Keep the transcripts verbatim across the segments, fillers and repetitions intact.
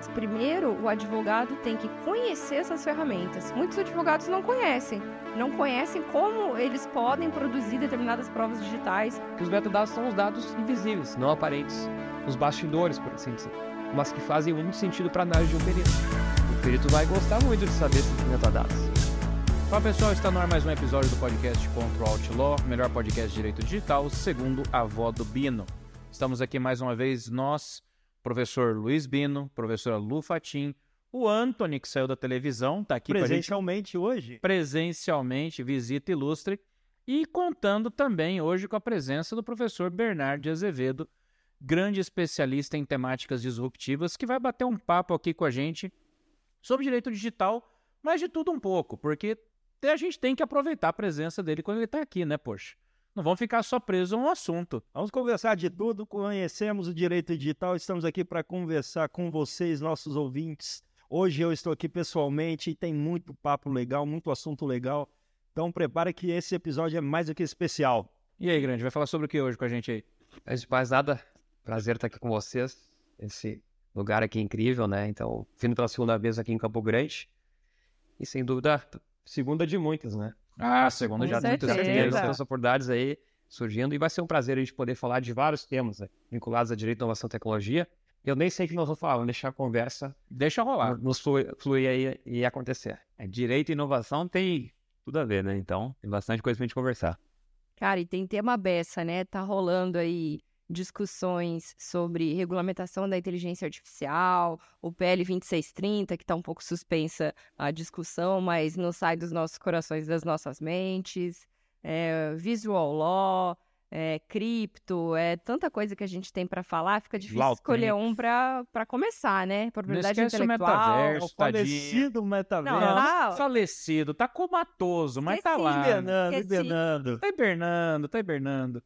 Primeiro, o advogado tem que conhecer essas ferramentas. Muitos advogados não conhecem. Não conhecem como eles podem produzir determinadas provas digitais. Os metadados são os dados invisíveis, não aparentes. Os bastidores, por assim dizer. Mas que fazem muito sentido para a análise de um perito. O perito vai gostar muito de saber esses metadados. Fala pessoal, está no ar mais um episódio do podcast Contra o Outlaw, melhor podcast de direito digital, segundo a avó do Bino. Estamos aqui mais uma vez nós, professor Luiz Bino, professora Lu Fatim, o Antony, que saiu da televisão, está aqui presencialmente pra gente, hoje. Presencialmente, visita ilustre, e contando também hoje com a presença do professor Bernardo de Azevedo, grande especialista em temáticas disruptivas, que vai bater um papo aqui com a gente sobre direito digital, mas de tudo um pouco, porque a gente tem que aproveitar a presença dele quando ele está aqui, né, poxa? Não vamos ficar só presos a um assunto. Vamos conversar de tudo, conhecemos o direito digital, estamos aqui para conversar com vocês, nossos ouvintes. Hoje eu estou aqui pessoalmente e tem muito papo legal, muito assunto legal. Então prepare que esse episódio é mais do que especial. E aí, grande, vai falar sobre o que hoje com a gente aí? Antes de mais nada, prazer estar aqui com vocês. Esse lugar aqui é incrível, né? Então, vindo pela segunda vez aqui em Campo Grande. E sem dúvida, segunda de muitas, né? Ah, segunda já Com muitas certeza. Muitas oportunidades aí surgindo. E vai ser um prazer a gente poder falar de vários temas, né, vinculados a direito, inovação e tecnologia. Eu nem sei o que nós vamos falar, vamos deixar a conversa Deixa rolar. nos fluir, fluir aí e acontecer. É, direito e inovação tem tudo a ver, né? Então, tem bastante coisa pra gente conversar. Cara, e tem tema beça, né? Tá rolando aí discussões sobre regulamentação da inteligência artificial, o P L vinte e seis trinta, que tá um pouco suspensa a discussão, mas não sai dos nossos corações, das nossas mentes, é, visual law, é, cripto, é tanta coisa que a gente tem para falar, fica difícil Lautec. escolher um para para começar, né? Propriedade Não esquece o intelectual. metaverso. O Tadinho. falecido metaverso. Não, tá- Falecido, tá comatoso, mas tá Esqueci, lá. hibernando, Esqueci. hibernando. Tá hibernando, tá hibernando.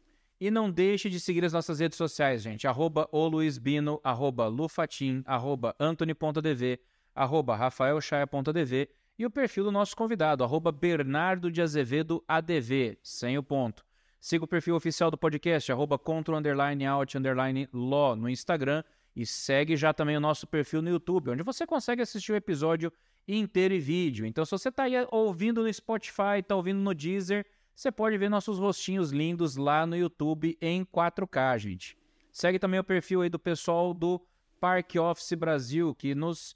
E não deixe de seguir as nossas redes sociais, gente. Arroba o Luiz Bino, arroba Lufatim, arroba Antony.dv, arroba Rafaelchaia.dv e o perfil do nosso convidado, arroba Bernardo de Azevedo A D V, sem o ponto. Siga o perfil oficial do podcast, arroba Contra underline out underline law no Instagram e segue já também o nosso perfil no YouTube, onde você consegue assistir o episódio inteiro e vídeo. Então, se você está aí ouvindo no Spotify, está ouvindo no Deezer, você pode ver nossos rostinhos lindos lá no YouTube em quatro K, gente. Segue também o perfil aí do pessoal do Park Office Brasil, que nos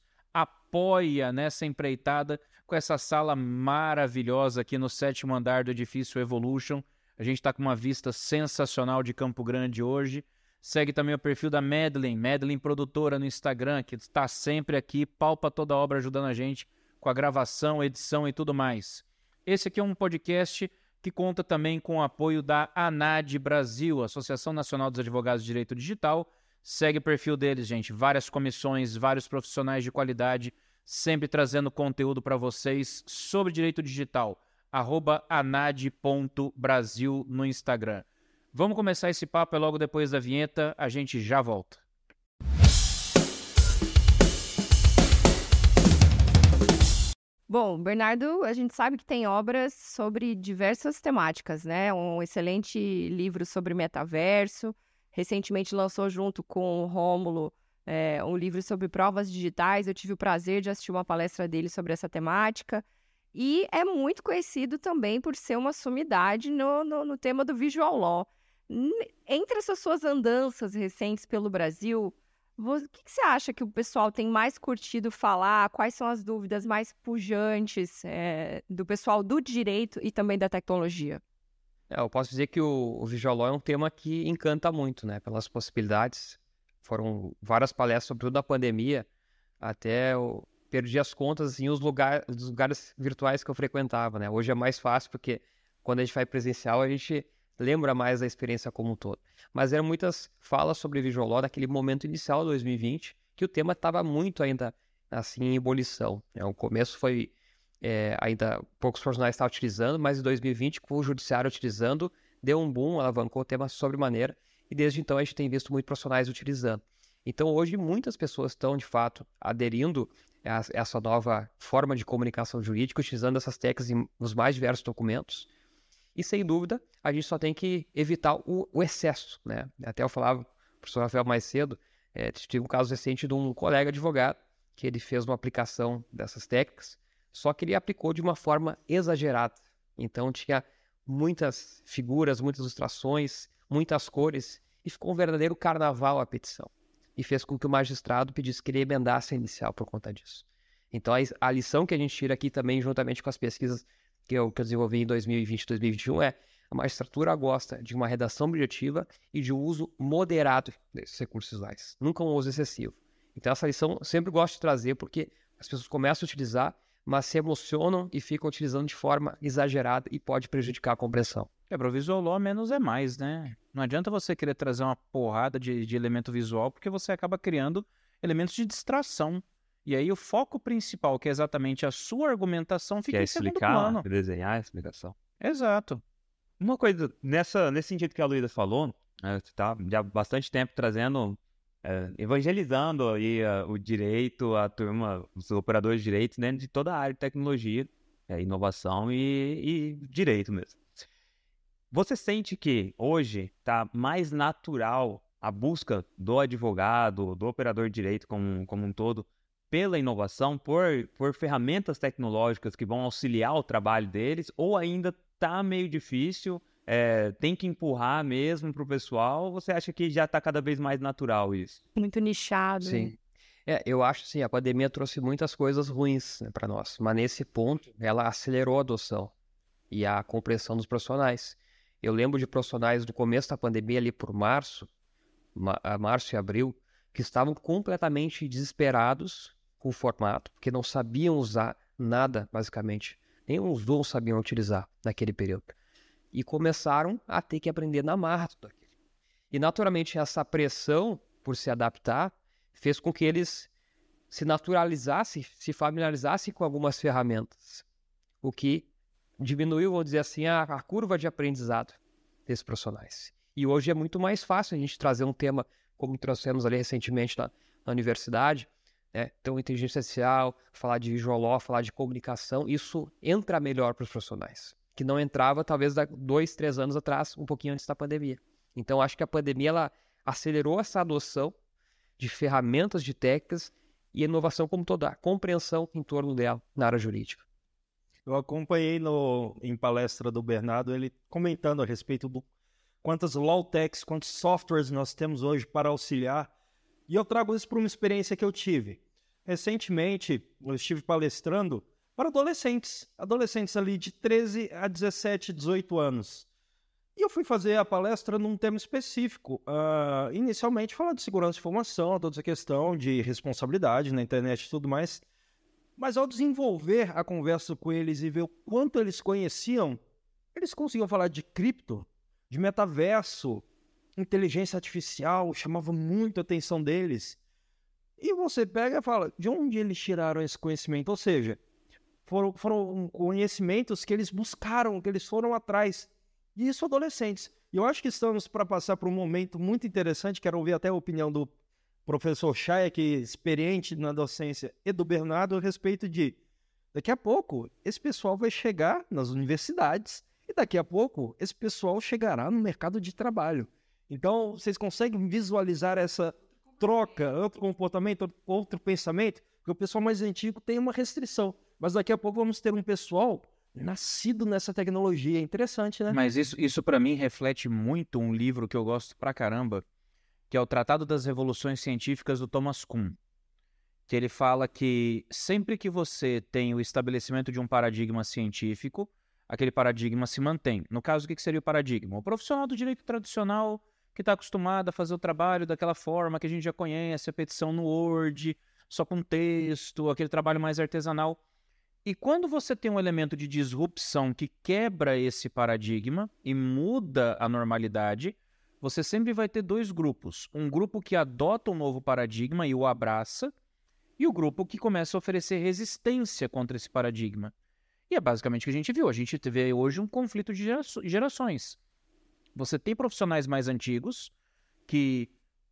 apoia nessa empreitada com essa sala maravilhosa aqui no sétimo andar do edifício Evolution. A gente está com uma vista sensacional de Campo Grande hoje. Segue também o perfil da Madeline, Madeline Produtora no Instagram, que está sempre aqui, palpa toda a obra ajudando a gente com a gravação, edição e tudo mais. Esse aqui é um podcast que conta também com o apoio da ANAD Brasil, Associação Nacional dos Advogados de Direito Digital. Segue o perfil deles, gente. Várias comissões, vários profissionais de qualidade, sempre trazendo conteúdo para vocês sobre direito digital. arroba anad ponto brasil no Instagram. Vamos começar esse papo, é logo depois da vinheta, a gente já volta. Bom, Bernardo, a gente sabe que tem obras sobre diversas temáticas, né? Um excelente livro sobre metaverso. Recentemente lançou junto com o Rômulo é, um livro sobre provas digitais. Eu tive o prazer de assistir uma palestra dele sobre essa temática. E é muito conhecido também por ser uma sumidade no, no, no tema do visual law. N- Entre essas suas andanças recentes pelo Brasil, vo- o que, que você acha que o pessoal tem mais curtido falar? Quais são as dúvidas mais pujantes é, do pessoal do direito e também da tecnologia? É, eu posso dizer que o, o visual law é um tema que encanta muito, né? Pelas possibilidades. Foram várias palestras, sobretudo na pandemia, até eu perdi as contas assim, os, lugar, os lugares virtuais que eu frequentava, né? Hoje é mais fácil porque quando a gente vai presencial a gente lembra mais da experiência como um todo. Mas eram muitas falas sobre visual law naquele momento inicial de dois mil e vinte, que o tema estava muito ainda assim em ebulição, né? O começo foi é, ainda poucos profissionais estavam utilizando, mas em dois mil e vinte, com o judiciário utilizando, deu um boom, alavancou o tema sobremaneira, e desde então a gente tem visto muitos profissionais utilizando. Então hoje muitas pessoas estão de fato aderindo a essa nova forma de comunicação jurídica, utilizando essas técnicas em, nos mais diversos documentos. E sem dúvida, a gente só tem que evitar o, o excesso, né? Até eu falava, o professor Rafael mais cedo, É, tive um caso recente de um colega advogado que ele fez uma aplicação dessas técnicas, só que ele aplicou de uma forma exagerada. Então tinha muitas figuras, muitas ilustrações, muitas cores, e ficou um verdadeiro carnaval a petição. E fez com que o magistrado pedisse que ele emendasse a inicial por conta disso. Então a, a lição que a gente tira aqui também, juntamente com as pesquisas que eu, que eu desenvolvi em dois mil e vinte e dois mil e vinte e um, é a magistratura gosta de uma redação objetiva e de um uso moderado desses recursos visuais, nunca um uso excessivo. Então essa lição eu sempre gosto de trazer porque as pessoas começam a utilizar, mas se emocionam e ficam utilizando de forma exagerada e pode prejudicar a compreensão. É, para o visual law, menos é mais, né? Não adianta você querer trazer uma porrada de, de elemento visual, porque você acaba criando elementos de distração. E aí o foco principal, que é exatamente a sua argumentação, fica Que é em segundo explicar, plano. desenhar a explicação. Exato. Uma coisa, nessa, nesse sentido que a Luísa falou, é, você está já há bastante tempo trazendo, é, evangelizando aí a, o direito, a turma, os operadores de direito dentro de toda a área de tecnologia, é, inovação e, e direito mesmo. Você sente que hoje está mais natural a busca do advogado, do operador de direito como, como um todo, pela inovação, por, por ferramentas tecnológicas que vão auxiliar o trabalho deles, ou ainda tá meio difícil, é, tem que empurrar mesmo pro pessoal? Você acha que já tá cada vez mais natural isso? Muito nichado. Sim. É, eu acho assim, a pandemia trouxe muitas coisas ruins, né, para nós, mas nesse ponto ela acelerou a adoção e a compreensão dos profissionais. Eu lembro de profissionais do começo da pandemia, ali por março, ma- março e abril, que estavam completamente desesperados com o formato, porque não sabiam usar nada, basicamente. Nem os dons sabiam utilizar naquele período. E começaram a ter que aprender na marra tudo aquilo. E, naturalmente, essa pressão por se adaptar fez com que eles se naturalizassem, se familiarizassem com algumas ferramentas. O que diminuiu, vamos dizer assim, a, a curva de aprendizado desses profissionais. E hoje é muito mais fácil a gente trazer um tema, como trouxemos ali recentemente na, na universidade, né? Então, inteligência artificial, falar de visual law, falar de comunicação, isso entra melhor para os profissionais, que não entrava talvez há dois, três anos atrás, um pouquinho antes da pandemia. Então, acho que a pandemia ela acelerou essa adoção de ferramentas, de técnicas e inovação como toda, a compreensão em torno dela na área jurídica. Eu acompanhei no, em palestra do Bernardo, ele comentando a respeito do quantas law techs, quantos softwares nós temos hoje para auxiliar. E eu trago isso para uma experiência que eu tive. Recentemente, eu estive palestrando para adolescentes, adolescentes ali de treze a dezessete, dezoito anos. E eu fui fazer a palestra num tema específico. Uh, inicialmente, falar de segurança de informação, toda essa questão de responsabilidade na internet e tudo mais. Mas ao desenvolver a conversa com eles e ver o quanto eles conheciam, eles conseguiam falar de cripto, de metaverso, inteligência artificial, chamava muito a atenção deles. E você pega e fala, de onde eles tiraram esse conhecimento? Ou seja, foram, foram conhecimentos que eles buscaram, que eles foram atrás. E isso adolescentes. E eu acho que estamos para passar por um momento muito interessante, quero ouvir até a opinião do professor Chaya, que é experiente na docência, e do Bernardo, a respeito de, daqui a pouco, esse pessoal vai chegar nas universidades e daqui a pouco esse pessoal chegará no mercado de trabalho. Então, vocês conseguem visualizar essa troca, outro comportamento, outro pensamento? Porque o pessoal mais antigo tem uma restrição, mas daqui a pouco vamos ter um pessoal nascido nessa tecnologia. É interessante, né? Mas isso, isso para mim reflete muito um livro que eu gosto pra caramba, que é o Tratado das Revoluções Científicas do Thomas Kuhn, que ele fala que sempre que você tem o estabelecimento de um paradigma científico, aquele paradigma se mantém. No caso, o que seria o paradigma? O profissional do direito tradicional que está acostumado a fazer o trabalho daquela forma que a gente já conhece, a petição no Word, só com texto, aquele trabalho mais artesanal. E quando você tem um elemento de disrupção que quebra esse paradigma e muda a normalidade, você sempre vai ter dois grupos. Um grupo que adota um novo paradigma e o abraça, e o grupo que começa a oferecer resistência contra esse paradigma. E é basicamente o que a gente viu. A gente vê hoje um conflito de gerações. Você tem profissionais mais antigos que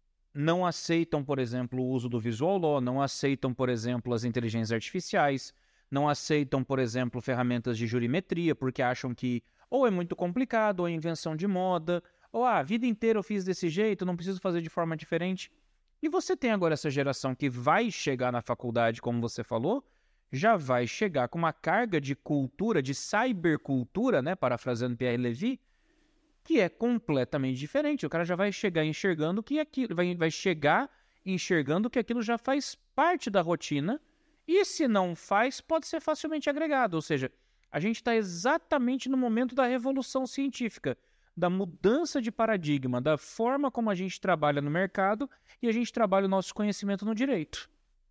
não aceitam, por exemplo, o uso do visual law, não aceitam, por exemplo, as inteligências artificiais, não aceitam, por exemplo, ferramentas de jurimetria, porque acham que ou é muito complicado, ou é invenção de moda, ou ah, a vida inteira eu fiz desse jeito, não preciso fazer de forma diferente. E você tem agora essa geração que vai chegar na faculdade, como você falou, já vai chegar com uma carga de cultura, de cybercultura, né, parafraseando Pierre Levy, que é completamente diferente. O cara já vai chegar enxergando que aquilo, vai, vai chegar enxergando que aquilo já faz parte da rotina, e se não faz, pode ser facilmente agregado. Ou seja, a gente está exatamente no momento da revolução científica, da mudança de paradigma, da forma como a gente trabalha no mercado e a gente trabalha o nosso conhecimento no direito.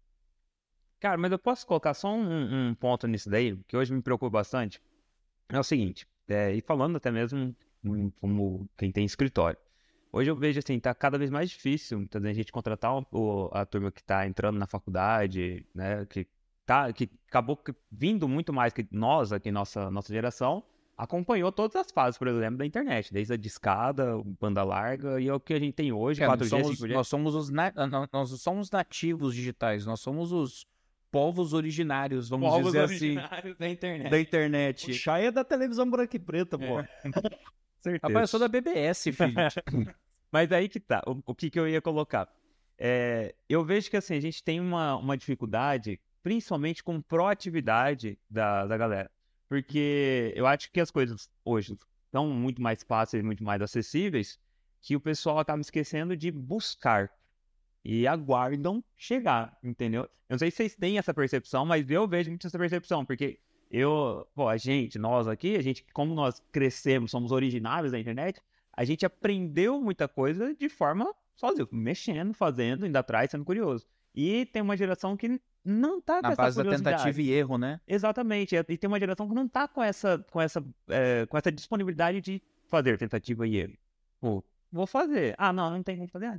Cara, mas eu posso colocar só um, um ponto nisso daí, que hoje me preocupa bastante. É o seguinte, é, e falando até mesmo como quem tem escritório. Hoje eu vejo assim, tá cada vez mais difícil a gente contratar o, a turma que tá entrando na faculdade, né, que, tá, que acabou vindo muito mais que nós, aqui, nossa, nossa geração, acompanhou todas as fases, por exemplo, da internet, desde a discada, banda larga, e é o que a gente tem hoje, é, quatro G, nós somos, cinco G. Nós somos os na, nós somos nativos digitais, nós somos os povos originários, vamos povos dizer originários assim, da internet. da internet. O Chay é da televisão branca e preta, pô. É. Certeza. Rapaz, eu sou da B B S, filho. Mas aí que tá, o, o que, que eu ia colocar. É, eu vejo que assim, a gente tem uma, uma dificuldade, principalmente com proatividade da, da galera. Porque eu acho que as coisas hoje estão muito mais fáceis, muito mais acessíveis, que o pessoal acaba esquecendo de buscar. E aguardam chegar, entendeu? Eu não sei se vocês têm essa percepção, mas eu vejo muito essa percepção, porque eu, pô, a gente, nós aqui, a gente, como nós crescemos, somos originários da internet, a gente aprendeu muita coisa de forma sozinho, mexendo, fazendo, indo atrás, sendo curioso. E tem uma geração que não tá com Na essa base da curiosidade. tentativa e erro, né? Exatamente, e tem uma geração que não tá com essa, com essa, é, com essa disponibilidade de fazer tentativa e erro. Pô, vou fazer. Ah, não, não tem como fazer.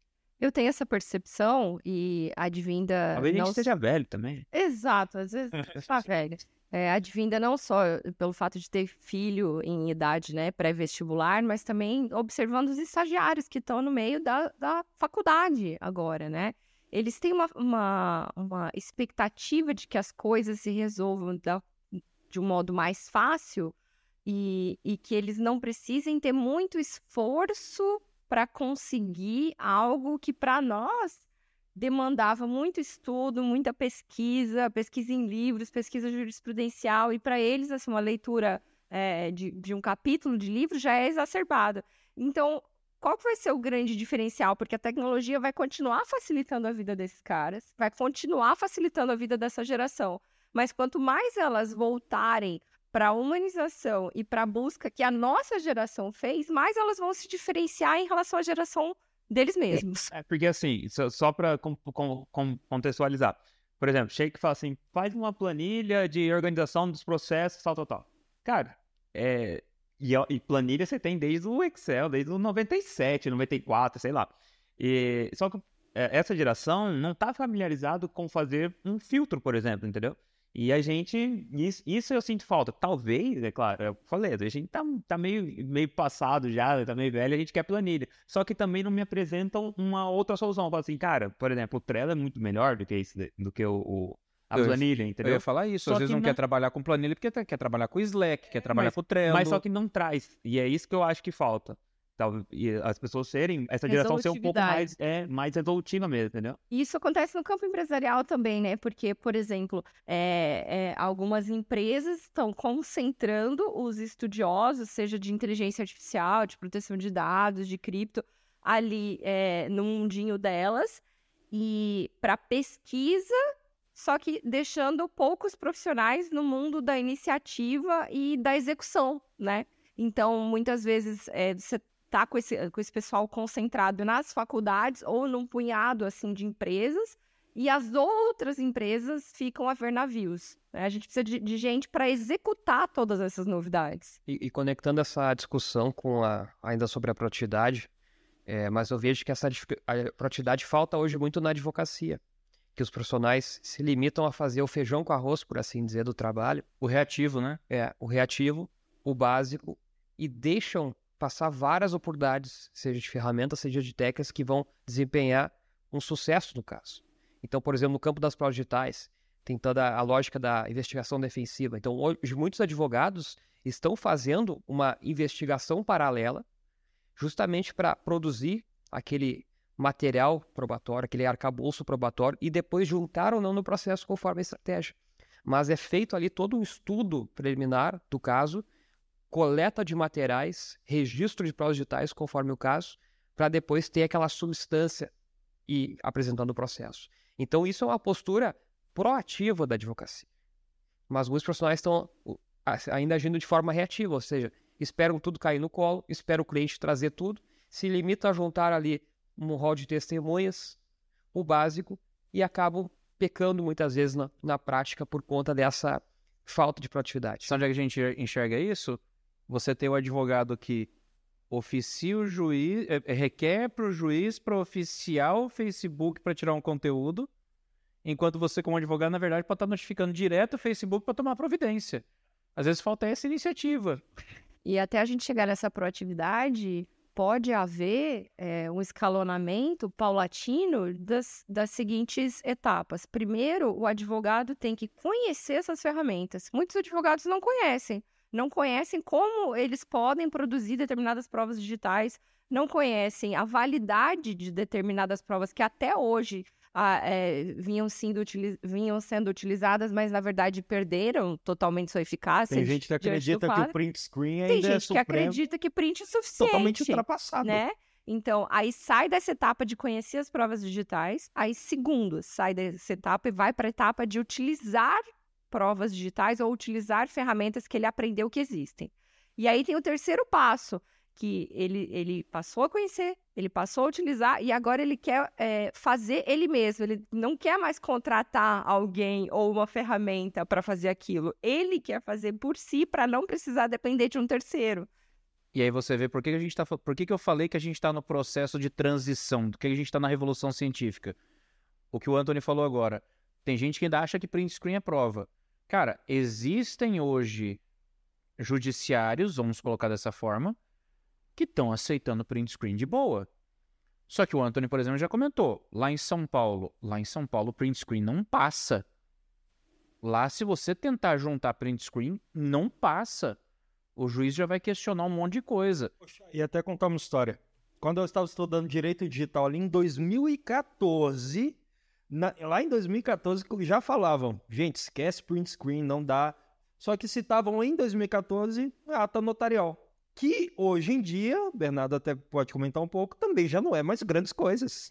Eu tenho essa percepção e advinda... Talvez a não gente esteja velho também. Exato, às vezes tá velha. É, advinda não só pelo fato de ter filho em idade, né, pré-vestibular, mas também observando os estagiários que estão no meio da, da faculdade agora, né? Eles têm uma, uma, uma expectativa de que as coisas se resolvam da, de um modo mais fácil e, e que eles não precisem ter muito esforço para conseguir algo que para nós demandava muito estudo, muita pesquisa, pesquisa em livros, pesquisa jurisprudencial, e para eles, assim, uma leitura é, de, de um capítulo de livro já é exacerbada. Então, qual que vai ser o grande diferencial? Porque a tecnologia vai continuar facilitando a vida desses caras, vai continuar facilitando a vida dessa geração, mas quanto mais elas voltarem para a humanização e para a busca que a nossa geração fez, mais elas vão se diferenciar em relação à geração deles mesmos. É, porque assim, só, só para com, com, com, contextualizar. Por exemplo, Sheik fala assim, faz uma planilha de organização dos processos, tal, tal, tal. Cara, é, e, e planilha você tem desde o Excel, desde o noventa e sete, noventa e quatro, sei lá. E, só que é, essa geração não está familiarizado com fazer um filtro, por exemplo, entendeu? E a gente, isso, isso eu sinto falta. Talvez, é claro, eu falei, a gente tá, tá meio, meio passado já, tá meio velho, a gente quer planilha. Só que também não me apresentam uma outra solução. Fala assim, cara, por exemplo, o Trello é muito melhor do que, esse, do que o, o, a Eu- planilha, Eu entendeu? ia falar isso, Só às vezes que não não- quer trabalhar com planilha porque tá- quer trabalhar com Slack, quer trabalhar mas- com Trello. Mas só que não traz. E é isso que eu acho que falta. Tal- E as pessoas serem, essa geração ser um pouco mais, é, mais resolutiva mesmo, entendeu? E isso acontece no campo empresarial também, né? Porque, por exemplo, é, é, algumas empresas estão concentrando os estudiosos, seja de inteligência artificial, de proteção de dados, de cripto, ali é, no mundinho delas, e para pesquisa, só que deixando poucos profissionais no mundo da iniciativa e da execução, né? Então, muitas vezes, é, você tá com esse, com esse pessoal concentrado nas faculdades ou num punhado, assim, de empresas, e as outras empresas ficam a ver navios, né? A gente precisa de, de gente para executar todas essas novidades. E, e conectando essa discussão com a, ainda sobre a produtividade, é, mas eu vejo que essa dificu- a produtividade falta hoje muito na advocacia, que os profissionais se limitam a fazer o feijão com arroz, por assim dizer, do trabalho, O reativo, né? é o reativo, o básico, e deixam passar várias oportunidades, seja de ferramentas, seja de técnicas, que vão desempenhar um sucesso no caso. Então, por exemplo, no campo das provas digitais, tem toda a lógica da investigação defensiva. Então, hoje, muitos advogados estão fazendo uma investigação paralela justamente para produzir aquele material probatório, aquele arcabouço probatório, e depois juntar ou não no processo conforme a estratégia. Mas é feito ali todo um estudo preliminar do caso, coleta de materiais, registro de provas digitais conforme o caso, para depois ter aquela substância e apresentando o processo. Então isso é uma postura proativa da advocacia. Mas muitos profissionais estão ainda agindo de forma reativa, ou seja, esperam tudo cair no colo, esperam o cliente trazer tudo, se limitam a juntar ali um rol de testemunhas, o básico, e acabam pecando muitas vezes na, na prática por conta dessa falta de proatividade. Sabe onde a gente enxerga isso? Você tem o advogado que oficia o juiz, é, requer para o juiz para oficiar o Facebook para tirar um conteúdo, enquanto você, como advogado, na verdade, pode estar notificando direto o Facebook para tomar providência. Às vezes falta essa iniciativa. E até a gente chegar nessa proatividade, pode haver é, um escalonamento paulatino das, das seguintes etapas. Primeiro, o advogado tem que conhecer essas ferramentas. Muitos advogados não conhecem. Não conhecem como eles podem produzir determinadas provas digitais, não conhecem a validade de determinadas provas que até hoje ah, é, vinham, sendo utiliz... vinham sendo utilizadas, mas na verdade perderam totalmente sua eficácia. Tem gente que acredita que o print screen ainda Tem gente é que supremo, acredita que print é suficiente. totalmente ultrapassado. Né? Então, aí sai dessa etapa de conhecer as provas digitais, aí segundo, sai dessa etapa e vai para a etapa de utilizar provas digitais ou utilizar ferramentas que ele aprendeu que existem. E aí tem o terceiro passo, que ele, ele passou a conhecer, ele passou a utilizar e agora ele quer é, fazer ele mesmo. Ele não quer mais contratar alguém ou uma ferramenta para fazer aquilo. Ele quer fazer por si para não precisar depender de um terceiro. E aí você vê por que a gente tá, por que, que eu falei que a gente está no processo de transição, do que a gente está na revolução científica. O que o Anthony falou agora. Tem gente que ainda acha que print screen é prova. Cara, existem hoje judiciários, vamos colocar dessa forma, que estão aceitando print screen de boa. Só que o Anthony, por exemplo, já comentou, lá em São Paulo, lá em São Paulo o print screen não passa. Lá, se você tentar juntar print screen, não passa. O juiz já vai questionar um monte de coisa. Poxa, e até contar uma história. Quando eu estava estudando Direito Digital ali em dois mil e quatorze... Na, lá em dois mil e quatorze já falavam, gente, esquece print screen, não dá. Só que citavam em dois mil e quatorze ata notarial. Que hoje em dia, o Bernardo até pode comentar um pouco, também já não é mais grandes coisas.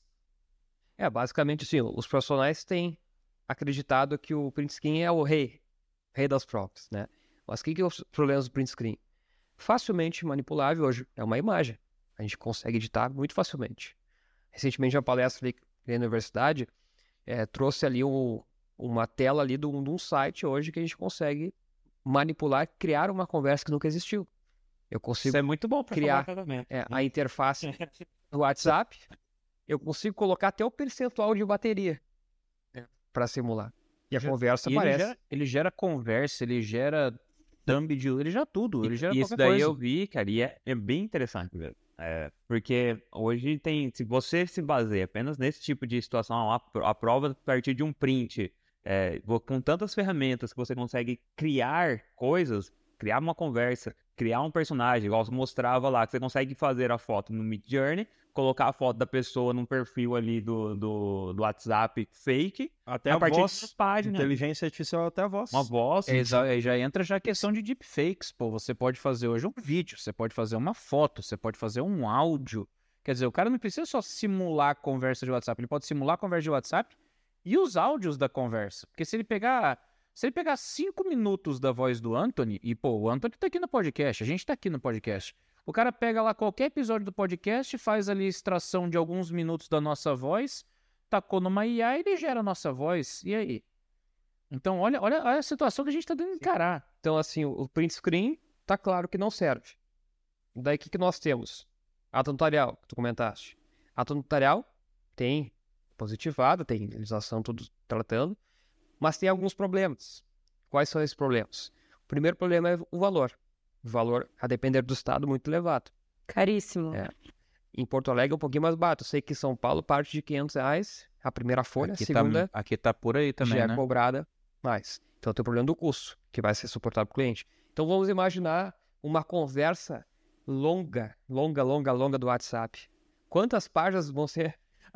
É, basicamente, sim, os profissionais têm acreditado que o print screen é o rei, rei das provas, né? Mas o que, que é os problemas do print screen? Facilmente manipulável hoje, é uma imagem. A gente consegue editar muito facilmente. Recentemente, uma palestra ali na universidade, É, trouxe ali um, uma tela ali de um, de um site hoje que a gente consegue manipular, criar uma conversa que nunca existiu. Eu consigo Isso é muito bom para criar casamento. é, a interface do WhatsApp, eu consigo colocar até o percentual de bateria é, para simular. E a Já, conversa e aparece. Ele gera, ele gera conversa, ele gera thumb de... Ele gera tudo, ele gera E isso qualquer daí coisa. eu vi, cara, e é, é bem interessante mesmo. É, porque hoje tem, se você se baseia apenas nesse tipo de situação, a, a prova a partir de um print, é, com tantas ferramentas que você consegue criar coisas, criar uma conversa, criar um personagem, igual você mostrava lá, que você consegue fazer a foto no Midjourney, colocar a foto da pessoa num perfil ali do, do, do WhatsApp fake, Até a, a partir voz, das páginas. inteligência artificial até a voz. Uma voz. É, exa- aí já entra já a questão de deepfakes, pô. Você pode fazer hoje um vídeo, você pode fazer uma foto, você pode fazer um áudio. Quer dizer, o cara não precisa só simular a conversa de WhatsApp, ele pode simular a conversa de WhatsApp e os áudios da conversa. Porque se ele pegar, se ele pegar cinco minutos da voz do Anthony, e pô, o Anthony tá aqui no podcast, a gente tá aqui no podcast. O cara pega lá qualquer episódio do podcast, faz ali extração de alguns minutos da nossa voz, tacou numa I A e ele gera a nossa voz. E aí? Então, olha, olha a situação que a gente está tendo que encarar. Então, assim, o print screen tá claro que não serve. Daí, o que, que nós temos? Ato notarial, que tu comentaste. Ato notarial tem positivado, tem legislação tudo tratando, mas tem alguns problemas. Quais são esses problemas? O primeiro problema é o valor. O valor, a depender do estado, muito elevado. Caríssimo. É. Em Porto Alegre é um pouquinho mais barato. Eu sei que em São Paulo parte de quinhentos reais a primeira folha, Aqui a segunda tá, aqui tá por aí também, já é né? cobrada mais. Então tem o problema do custo, que vai ser suportado para o cliente. Então vamos imaginar uma conversa longa, longa, longa, longa do WhatsApp. Quantas páginas vão ser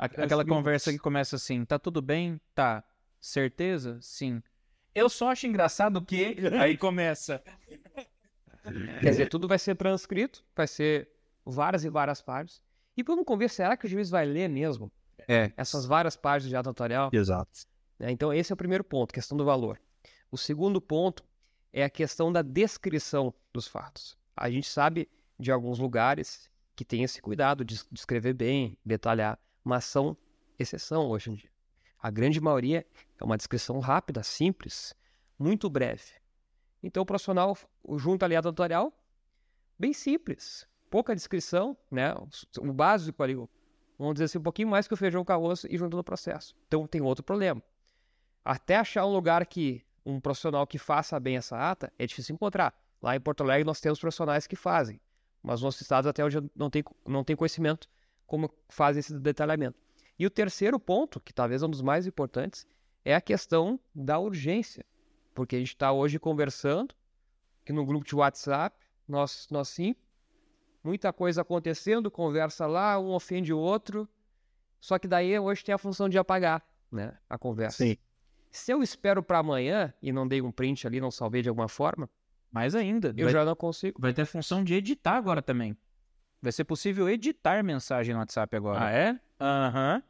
A- aquela conversa que começa assim, tá tudo bem? Tá. Certeza? Sim. Eu só acho engraçado que... Aí começa. Quer dizer, tudo vai ser transcrito, vai ser várias e várias páginas. E vamos conver, será que o juiz vai ler mesmo É. essas várias páginas de ato notarial? Exato. Né? Então, esse é o primeiro ponto, questão do valor. O segundo ponto é a questão da descrição dos fatos. A gente sabe de alguns lugares que tem esse cuidado de descrever bem, detalhar, mas são exceção hoje em dia. A grande maioria é uma descrição rápida, simples, muito breve. Então, o profissional junta ali a ato notarial, bem simples, pouca descrição, né? O básico ali, vamos dizer assim, um pouquinho mais que o feijão com arroz e junto no processo. Então, tem outro problema. Até achar um lugar que um profissional que faça bem essa ata é difícil encontrar. Lá em Porto Alegre nós temos profissionais que fazem, mas nossos estados até hoje não tem, não tem conhecimento como fazem esse detalhamento. E o terceiro ponto, que talvez é um dos mais importantes, é a questão da urgência. Porque a gente está hoje conversando, que no grupo de WhatsApp, nós, nós sim, muita coisa acontecendo, conversa lá, um ofende o outro, só que daí hoje tem a função de apagar, né, a conversa. Sim. Se eu espero para amanhã e não dei um print ali, não salvei de alguma forma, Mais ainda. eu vai, já não consigo. vai ter a função de editar agora também. Vai ser possível editar mensagem no WhatsApp agora. Ah, é? Aham.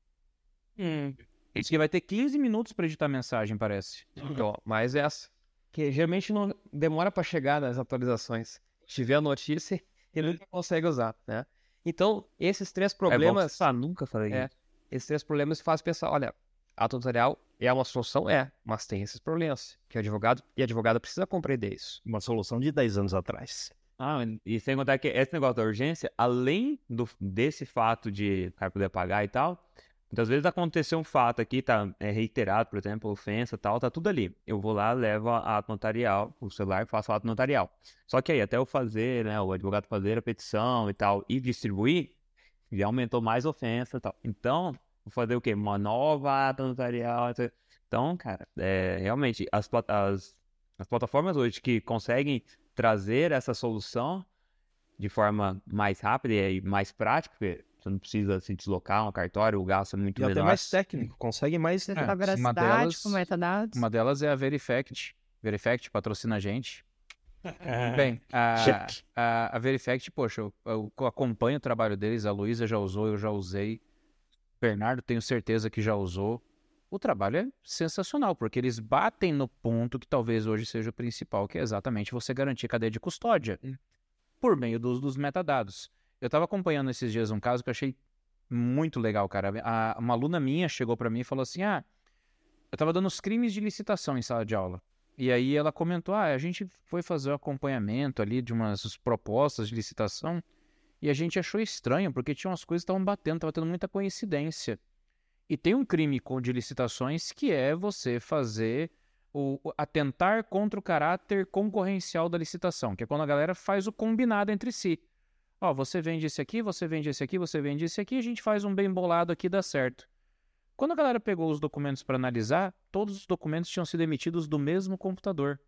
Isso que vai ter quinze minutos para editar mensagem, parece. Então, mas essa, que geralmente não demora para chegar nas atualizações. Se tiver a notícia, ele nunca consegue usar, né? Então, esses três problemas... Ah, nunca falei É, isso. esses três problemas fazem pensar, olha, ato notarial é uma solução? É, mas tem esses problemas, que o advogado e a advogada precisa compreender isso. Uma solução de dez anos atrás. Ah, e sem contar que esse negócio da urgência, além do, desse fato de o cara poder pagar e tal, muitas vezes aconteceu um fato aqui, tá é, reiterado, por exemplo, ofensa e tal, tá tudo ali. Eu vou lá, levo a ato notarial, o celular e faço o ato notarial. Só que aí, até eu fazer, né, o advogado fazer a petição e tal, e distribuir, já aumentou mais ofensa e tal. Então, vou fazer o quê? Uma nova ata notarial. Então, cara, é, realmente, as, plat- as, as plataformas hoje que conseguem trazer essa solução de forma mais rápida e mais prática, porque você não precisa se deslocar um cartório, o gasto é muito E até menor. mais técnico, consegue mais... É, A uma veracidade delas- com metadados. Uma delas é a Verifact. Verifact patrocina a gente. Bem, a, Check. a, a Verifact, poxa, eu, eu acompanho o trabalho deles, a Luísa já usou, eu já usei. Bernardo, tenho certeza que já usou. O trabalho é sensacional, porque eles batem no ponto que talvez hoje seja o principal, que é exatamente você garantir cadeia de custódia por meio dos, dos metadados. Eu estava acompanhando esses dias um caso que eu achei muito legal, cara. A- uma aluna minha chegou para mim e falou assim, ah, eu estava dando os crimes de licitação em sala de aula. E aí ela comentou, ah, a gente foi fazer o acompanhamento ali de umas propostas de licitação e a gente achou estranho, porque tinha umas coisas que estavam batendo, estava tendo muita coincidência. E tem um crime com- de licitações que é você fazer, o, o- atentar contra o caráter concorrencial da licitação, que é quando a galera faz o combinado entre si. Ó, você vende esse aqui, você vende esse aqui, você vende esse aqui, a gente faz um bem bolado aqui e dá certo. Quando a galera pegou os documentos para analisar, todos os documentos tinham sido emitidos do mesmo computador.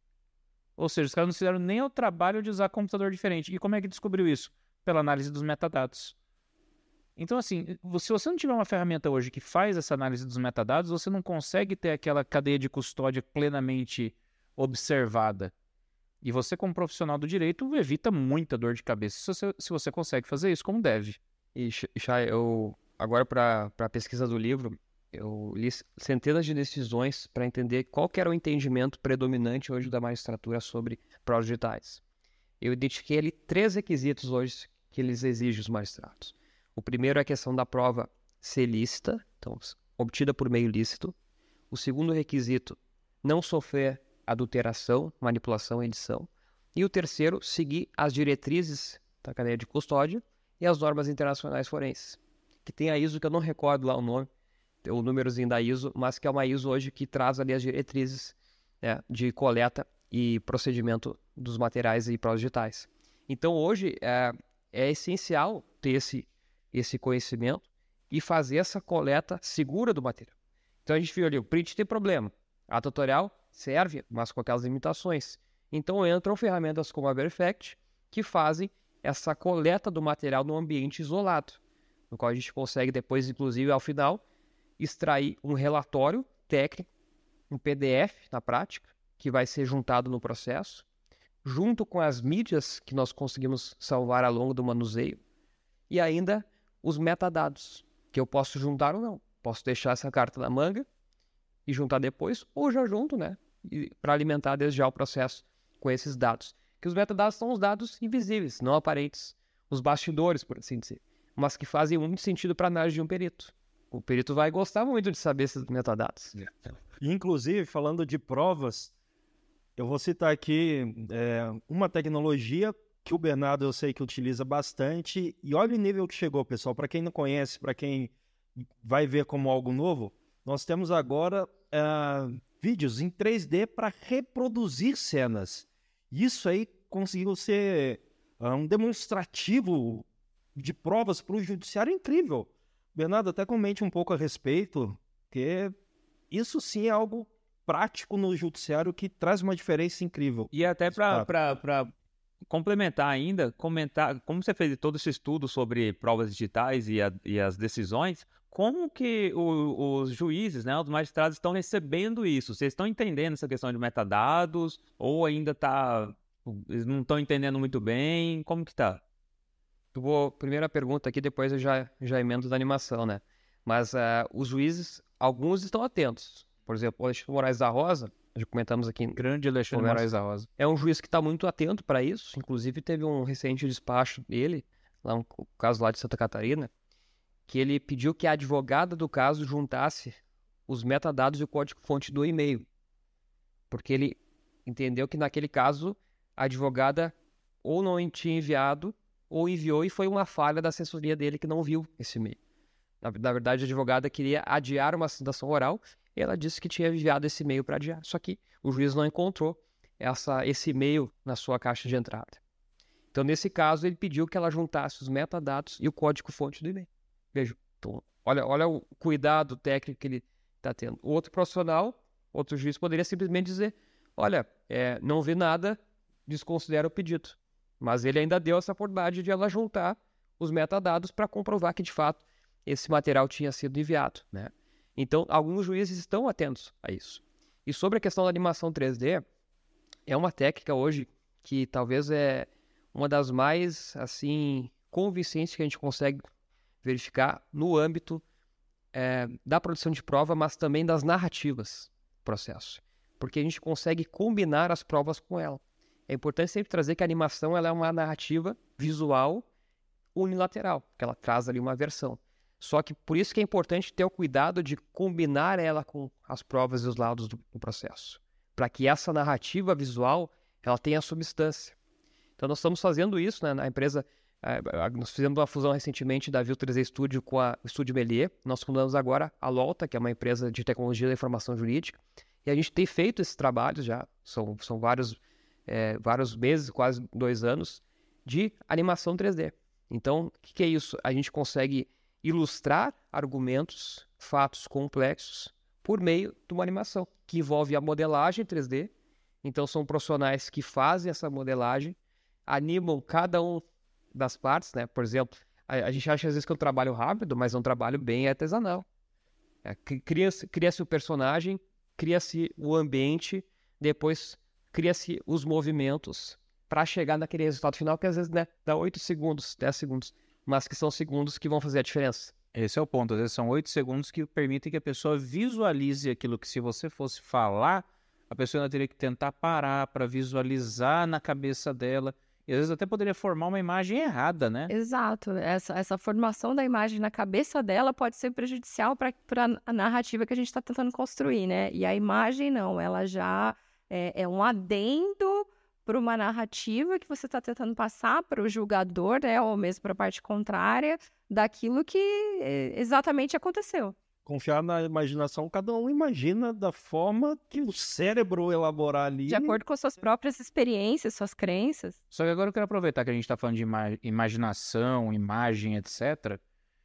Ou seja, os caras não se deram nem ao trabalho de usar computador diferente. E como é que descobriu isso? Pela análise dos metadados. Então, assim, se você não tiver uma ferramenta hoje que faz essa análise dos metadados, você não consegue ter aquela cadeia de custódia plenamente observada. E você, como profissional do direito, evita muita dor de cabeça se você, se você consegue fazer isso como deve. E, Chay, eu, agora para a pesquisa do livro, eu li centenas de decisões para entender qual que era o entendimento predominante hoje da magistratura sobre provas digitais. Eu identifiquei ali três requisitos hoje que eles exigem os magistrados. O primeiro é a questão da prova ser lícita, então obtida por meio lícito. O segundo requisito, não sofrer adulteração, manipulação e edição. E o terceiro, seguir as diretrizes da cadeia de custódia e as normas internacionais forenses. Que tem a I S O, que eu não recordo lá o nome, o númerozinho da I S O, mas que é uma I S O hoje que traz ali as diretrizes, né, de coleta e procedimento dos materiais e provas digitais. Então hoje é, é essencial ter esse, esse conhecimento e fazer essa coleta segura do material. Então a gente viu ali, o print tem problema, a tutorial serve, mas com aquelas limitações. Então entram ferramentas como a Verifact que fazem essa coleta do material num ambiente isolado. no qual a gente consegue depois, inclusive, ao final, extrair um relatório técnico, um P D F na prática, que vai ser juntado no processo, junto com as mídias que nós conseguimos salvar ao longo do manuseio, e ainda os metadados, que eu posso juntar ou não. Posso deixar essa carta na manga e juntar depois, ou já junto, né? Para alimentar desde já o processo com esses dados. Que os metadados são os dados invisíveis, não aparentes, os bastidores, por assim dizer, mas que fazem muito sentido para a análise de um perito. O perito vai gostar muito de saber esses metadados. Inclusive, falando de provas, eu vou citar aqui é, uma tecnologia que o Bernardo eu sei que utiliza bastante, e olha o nível que chegou, pessoal. Para quem não conhece, para quem vai ver como algo novo, nós temos agora uh, vídeos em três D para reproduzir cenas. Isso aí conseguiu ser uh, um demonstrativo de provas para o judiciário incrível. Bernardo, até comente um pouco a respeito, porque isso sim é algo prático no judiciário que traz uma diferença incrível. E até para complementar ainda, comentar como você fez todo esse estudo sobre provas digitais e, a, e as decisões, como que o, os juízes, né, os magistrados estão recebendo isso? Vocês estão entendendo essa questão de metadados ou ainda tá, eles não estão entendendo muito bem? Como que tá? Eu vou, primeira pergunta aqui, depois eu já, já emendo da animação, né? Mas uh, os juízes, alguns estão atentos. Por exemplo, o Alexandre Moraes da Rosa, já comentamos aqui. Grande Alexandre Moraes da Rosa. É um juiz que está muito atento para isso. Inclusive, teve um recente despacho dele, lá um, um caso lá de Santa Catarina, que ele pediu que a advogada do caso juntasse os metadados e o código-fonte do e-mail. Porque ele entendeu que, naquele caso, a advogada ou não tinha enviado, ou enviou e foi uma falha da assessoria dele que não viu esse e-mail. Na, na verdade, a advogada queria adiar uma citação oral e ela disse que tinha enviado esse e-mail para adiar. Só que o juiz não encontrou essa, esse e-mail na sua caixa de entrada. Então, nesse caso, ele pediu que ela juntasse os metadados e o código-fonte do e-mail. Veja, então, olha, olha o cuidado técnico que ele está tendo. O outro profissional, outro juiz, poderia simplesmente dizer, olha, é, não vi nada, desconsidera o pedido. Mas ele ainda deu essa oportunidade de ela juntar os metadados para comprovar que, de fato, esse material tinha sido enviado, né? Então, alguns juízes estão atentos a isso. E sobre a questão da animação três D, é uma técnica hoje que talvez é uma das mais, assim, convincentes que a gente consegue verificar no âmbito é, da produção de prova, mas também das narrativas do processo. Porque a gente consegue combinar as provas com ela. É importante sempre trazer que a animação ela é uma narrativa visual unilateral, que ela traz ali uma versão. Só que por isso que é importante ter o cuidado de combinar ela com as provas e os laudos do, do processo, para que essa narrativa visual ela tenha substância. Então nós estamos fazendo isso, né, na empresa, é, nós fizemos uma fusão recentemente da Viu três D Studio com a Estúdio Melier, nós fundamos agora a Lolta, que é uma empresa de tecnologia da informação jurídica, e a gente tem feito esses trabalhos já, são, são vários, é, vários meses, quase dois anos, de animação três D. Então, o que, que é isso? A gente consegue ilustrar argumentos, fatos complexos, por meio de uma animação, que envolve a modelagem três D. Então, são profissionais que fazem essa modelagem, animam cada um das partes, né? Por exemplo, a, a gente acha às vezes que é um trabalho rápido, mas é um trabalho bem artesanal. É, cria-se, cria-se o personagem, cria-se o ambiente, depois cria-se os movimentos para chegar naquele resultado final que às vezes, né, dá oito segundos, dez segundos, mas que são segundos que vão fazer a diferença. Esse é o ponto. Às vezes são oito segundos que permitem que a pessoa visualize aquilo que, se você fosse falar, a pessoa ainda teria que tentar parar para visualizar na cabeça dela. E às vezes até poderia formar uma imagem errada, né? Exato. Essa, essa formação da imagem na cabeça dela pode ser prejudicial para a narrativa que a gente está tentando construir, né? E a imagem não, ela já é, é um adendo para uma narrativa que você está tentando passar para o julgador, né, ou mesmo para a parte contrária daquilo que exatamente aconteceu. Confiar na imaginação, cada um imagina da forma que o cérebro elaborar ali. De acordo com suas próprias experiências, suas crenças. Só que agora eu quero aproveitar que a gente está falando de ima- imaginação, imagem, etcétera.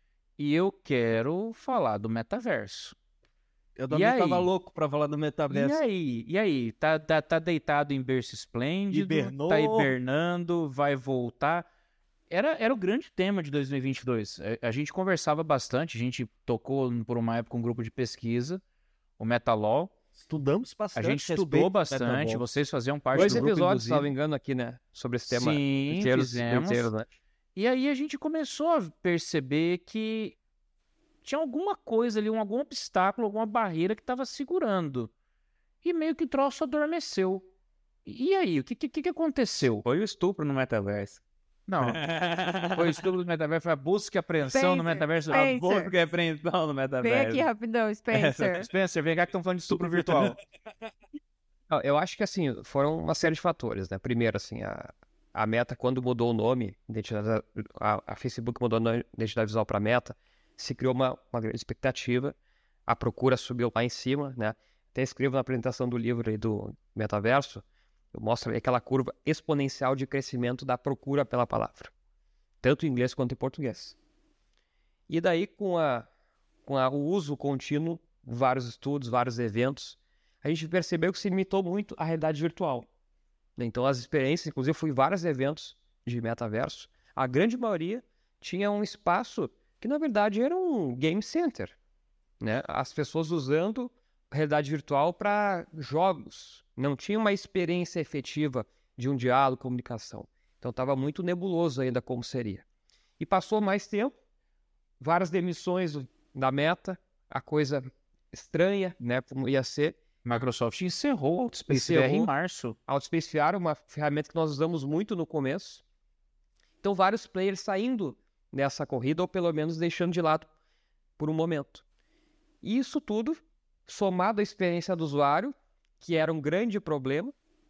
E eu quero falar do metaverso. Eu também E tava aí? louco pra falar do metaverso. E aí? E aí? Tá, tá, tá deitado em berço esplêndido? Hibernou. Tá hibernando? Vai voltar? era, era o grande tema de dois mil e vinte e dois. A, a gente conversava bastante, a gente tocou por uma época um grupo de pesquisa, o Metalol. Estudamos bastante. A gente estudou bastante, Metabol. vocês faziam parte Dois do grupo, episódios, se não me inclusive. engano, aqui, né? Sobre esse tema. Sim, inteiros, fizemos. inteiros, né? E aí a gente começou a perceber que tinha alguma coisa ali, um, algum obstáculo, alguma barreira que estava segurando. E meio que o troço adormeceu. E aí, o que, que, que aconteceu? Foi o estupro no metaverso. Não, foi o estudo do metaverso, foi a busca e apreensão no Spencer, metaverso. Spencer. A busca e apreensão no metaverso. Vem aqui rapidão, Spencer. Spencer, vem cá que estão falando de estupro virtual. Não, eu acho que, assim, foram uma série de fatores, né? Primeiro, assim, a, a Meta, quando mudou o nome, identidade, a, a Facebook mudou a identidade visual para Meta, se criou uma, uma grande expectativa, a procura subiu lá em cima, né? Até escrevo na apresentação do livro aí do Metaverso, eu mostro aí aquela curva exponencial de crescimento da procura pela palavra, tanto em inglês quanto em português. E daí, com, a, com a, o uso contínuo, vários estudos, vários eventos, a gente percebeu que se limitou muito à realidade virtual. Então, as experiências, inclusive, fui em vários eventos de metaverso, a grande maioria tinha um espaço que, na verdade, era um game center, né? As pessoas usando realidade virtual para jogos, não tinha uma experiência efetiva de um diálogo, comunicação. Então, estava muito nebuloso ainda como seria. E passou mais tempo, várias demissões da Meta, a coisa estranha, né, como ia ser. Microsoft encerrou o Outspace V R em Encerrou. março. Outspace V R é uma ferramenta que nós usamos muito no começo. Então, vários players saindo nessa corrida, ou pelo menos deixando de lado por um momento. E isso tudo, somado à experiência do usuário, que era um grande problema,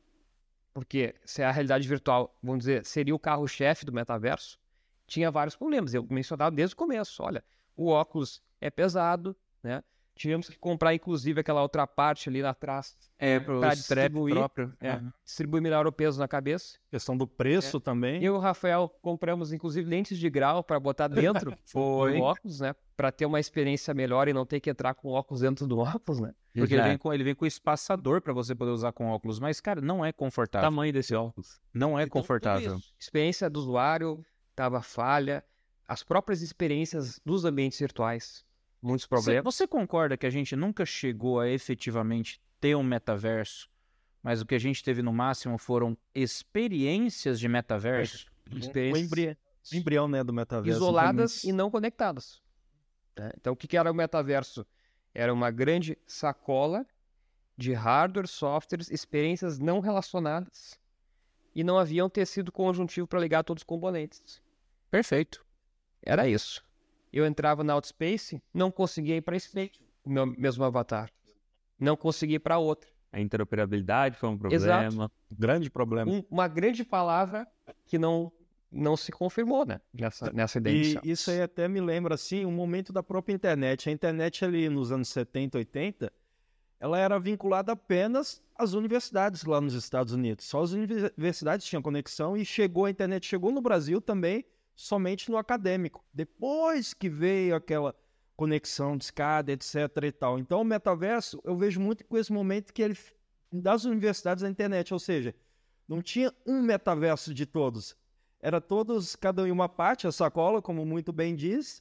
porque se a realidade virtual, vamos dizer, seria o carro-chefe do metaverso, tinha vários problemas. Eu mencionava desde o começo, olha, o óculos é pesado, né? Tivemos que comprar, inclusive, aquela outra parte ali atrás É, pro para strap distribuir, próprio. é, Uhum. distribuir melhor o peso na cabeça. Questão do preço também. Eu e o Rafael compramos, inclusive, lentes de grau para botar dentro Foi. do óculos, né? Para ter uma experiência melhor e não ter que entrar com o óculos dentro do óculos, né? Porque ele Já. vem, com, ele vem com espaçador para você poder usar com óculos. Mas, cara, não é O confortável. tamanho desse óculos. Não é Então, tudo confortável. isso. Experiência do usuário estava falha, as próprias experiências dos ambientes virtuais, muitos Você, problemas. você concorda que a gente nunca chegou a efetivamente ter um metaverso, mas o que a gente teve no máximo foram experiências de metaverso? O Experiências embri... embrião, né, do metaverso. isoladas Foi e não conectadas. Né? Então, o que que era o metaverso? Era uma grande sacola de hardware, softwares, experiências não relacionadas e não havia um tecido conjuntivo para ligar todos os componentes. Perfeito. Era isso. Eu entrava na Outspace, não conseguia ir para State, o meu mesmo avatar. Não conseguia ir para outra. A interoperabilidade foi um problema. Exato. um grande problema. Um- uma grande palavra que não, não se confirmou, né? Nessa, nessa ideia E inicial. isso aí até me lembra, assim, um momento da própria internet. A internet ali nos anos setenta, oitenta, ela era vinculada apenas às universidades lá nos Estados Unidos. Só as universidades tinham conexão e chegou, a internet chegou no Brasil também somente no acadêmico. Depois que veio aquela conexão de escada, etc e tal. Então o metaverso, eu vejo muito com esse momento que ele das universidades da internet, ou seja, não tinha um metaverso de todos. Era todos, cada um em uma parte, a sacola, como muito bem diz,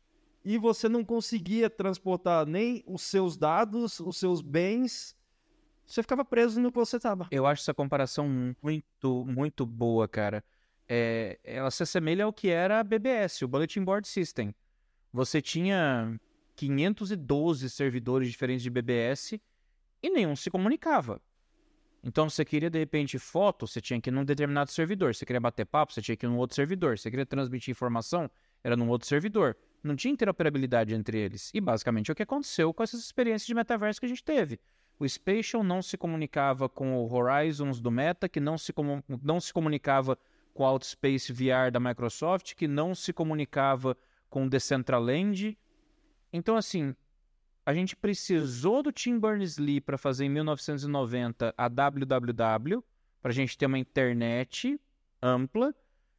e você não conseguia transportar nem os seus dados, os seus bens, você ficava preso no que você estava. Eu acho essa comparação muito, muito boa, cara. É, ela se assemelha ao que era a B B S, o Bulletin Board System. Você tinha quinhentos e doze servidores diferentes de B B S e nenhum se comunicava. Então, você queria, de repente, foto, você tinha que ir num determinado servidor. Você queria bater papo, você tinha que ir num outro servidor. Você queria transmitir informação, era num outro servidor. Não tinha interoperabilidade entre eles. E, basicamente, é o que aconteceu com essas experiências de metaverso que a gente teve. O Spatial não se comunicava com o Horizons do Meta, que não se, comu- não se comunicava com o Outspace V R da Microsoft, que não se comunicava com o Decentraland. Então, assim, a gente precisou do Tim Berners-Lee para fazer em mil novecentos e noventa a W W W, para a gente ter uma internet ampla,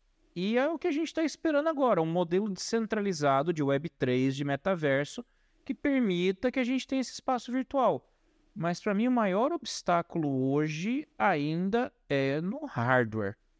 e é o que a gente está esperando agora, um modelo descentralizado de Web três, de metaverso, que permita que a gente tenha esse espaço virtual. Mas, para mim, o maior obstáculo hoje ainda é no hardware.